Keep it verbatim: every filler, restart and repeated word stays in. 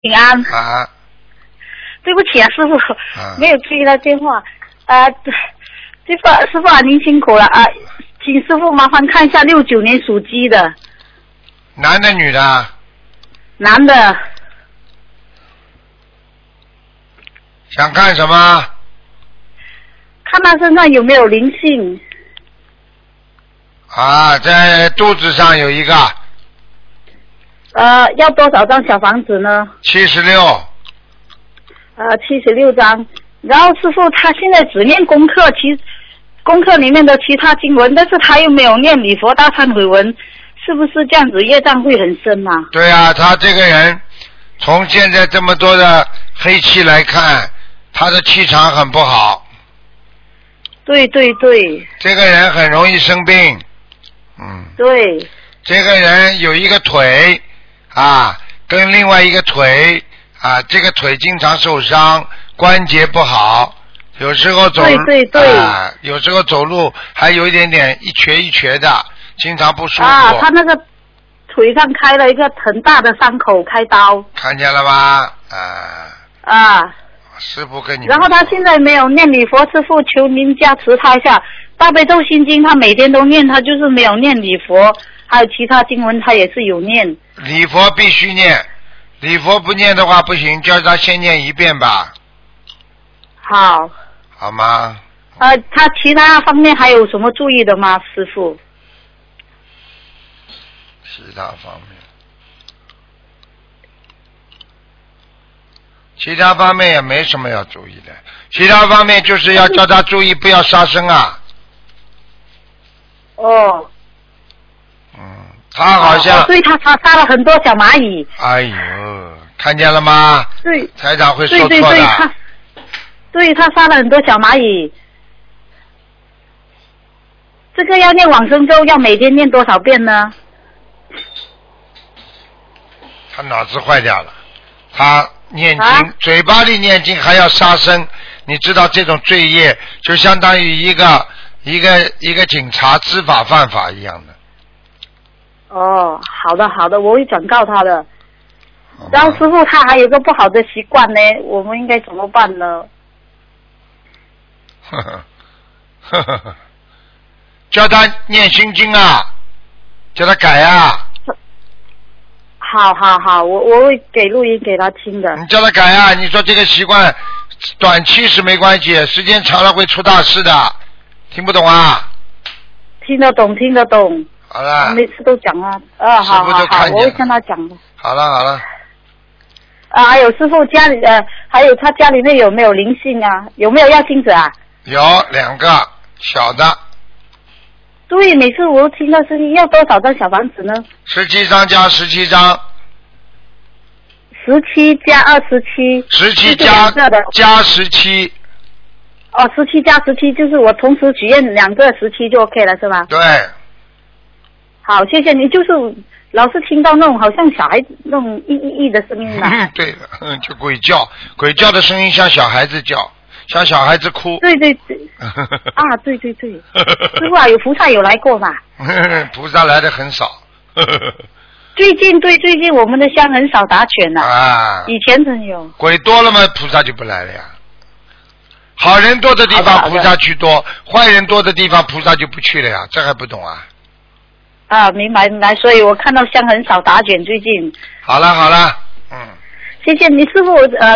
平安。 啊。 对不起啊，师傅， 啊、 没有注意到电话。啊，师傅，师傅啊，您辛苦了啊，请师傅麻烦看一下六九年属鸡的。 男的女的？ 男的。 想看什么？ 看他身上有没有灵性。 啊，在肚子上有一个。 呃，要多少张小房子呢？ 七十六。 呃，七十六张。然后师傅他现在只念功课，其功课里面的其他经文，但是他又没有念礼佛大忏悔文，是不是这样子业障会很深啊？ 对啊，他这个人从现在这么多的黑气来看，他的气场很不好。 对对对。 这个人很容易生病。嗯。 对。 这个人有一个腿啊，跟另外一个腿啊，这个腿经常受伤，关节不好，有时候走对对对、 啊、有时候走路还有一点点一瘸一瘸的，经常不舒服。 啊，他那个腿上开了一个很大的伤口，开刀。 看见了吧？啊。 啊。 师父跟你。 然后他现在没有念礼佛，师父求您加持他一下。大悲咒心经他每天都念，他就是没有念礼佛，还有其他经文他也是有念。 礼佛必须念，礼佛不念的话不行，叫他先念一遍吧。 好。 好吗？ 呃，他其他方面还有什么注意的吗，师父？ 其他方面，其他方面也没什么要注意的，其他方面就是要叫他注意不要杀生啊。 哦。 嗯，他好像。 哦，对，他他杀了很多小蚂蚁。 哎呦，看见了吗？ 对。 台长会说错的。 对对对，他，对他杀了很多小蚂蚁。这个要念往生咒，要每天念多少遍呢？ 他脑子坏掉了，他念经、 啊、 嘴巴里念经还要杀生，你知道这种罪业就相当于一个一个一个警察知法犯法一样的。 哦，好的好的，我会转告他的。然后师父他还有个不好的习惯呢，我们应该怎么办呢？ 呵呵呵呵呵，叫他念心经啊，叫他改啊。 好好好，我我会给录音给他听的。 你叫他改啊！你说这个习惯短期是没关系，时间长了会出大事的，听不懂啊？ 听得懂，听得懂。 好了。 每次都讲啊，啊，好好好，我会跟他讲的。 好了好了。 啊，还有师父家里呃，还有他家里面有没有灵性啊？有没有要金子啊？ 有两个小的。 对，每次我都听到声音，要多少张小房子呢？ 十七张加十七张。 十七加二十七。 十七加加十七。 哦，十七加十七就是我同时许愿两个十七就 OK 了，是吧？ 对。 好，谢谢你。就是老是听到那种好像小孩子那种咿咿咿的声音嘛。 对的，嗯，就鬼叫，鬼叫的声音像小孩子叫，像小孩子哭。 对对对。啊，对对对。师父啊，有菩萨有来过嘛？ 菩萨来的很少。 最近对，最近我们的香很少打卷了。 啊。 以前真有。 鬼多了嘛，菩萨就不来了呀。好人多的地方菩萨去多，坏人多的地方菩萨就不去了呀，这还不懂啊？ 啊，明白明白，所以我看到香很少打卷最近。 好了好了，嗯。 谢谢你师父呃。